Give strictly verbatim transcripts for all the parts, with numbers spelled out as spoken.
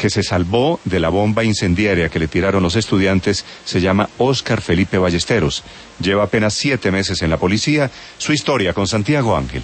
que se salvó de la bomba incendiaria que le tiraron los estudiantes se llama Óscar Felipe Ballesteros. Lleva apenas siete meses en la policía. Su historia con Santiago Ángel.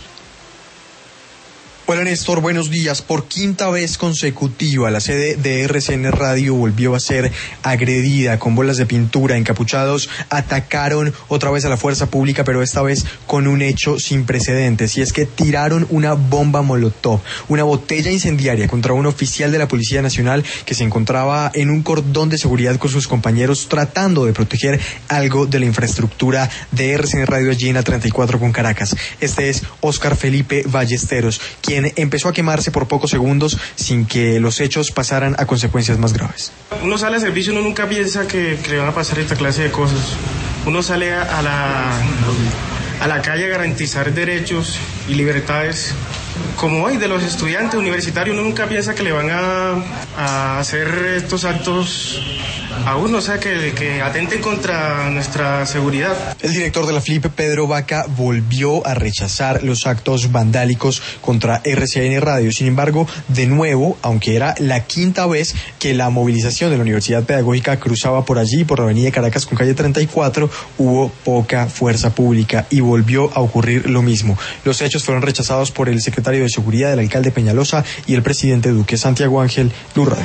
Hola Néstor, buenos días. Por quinta vez consecutiva, la sede de R C N Radio volvió a ser agredida con bolas de pintura. Encapuchados atacaron otra vez a la fuerza pública, pero esta vez con un hecho sin precedentes. Y es que tiraron una bomba molotov, una botella incendiaria contra un oficial de la Policía Nacional que se encontraba en un cordón de seguridad con sus compañeros tratando de proteger algo de la infraestructura de R C N Radio allí en la treinta y cuatro con Caracas. Este es Óscar Felipe Ballesteros, quien empezó a quemarse por pocos segundos sin que los hechos pasaran a consecuencias más graves. Uno sale a servicio, uno nunca piensa que, que le van a pasar esta clase de cosas. Uno sale a, a, la, a la calle a garantizar derechos y libertades, como hoy de los estudiantes universitarios. Uno nunca piensa que le van a, a hacer estos actos a uno, o sea, que, que atenten contra nuestra seguridad. El director de la F L I P, Pedro Vaca, volvió a rechazar los actos vandálicos contra R C N Radio. Sin embargo, de nuevo, aunque era la quinta vez que la movilización de la Universidad Pedagógica cruzaba por allí, por la avenida Caracas con calle treinta y cuatro, hubo poca fuerza pública y volvió a ocurrir lo mismo. Los hechos fueron rechazados por el secretario de Seguridad, el alcalde Peñalosa y el presidente Duque. Santiago Ángel, Blue Radio.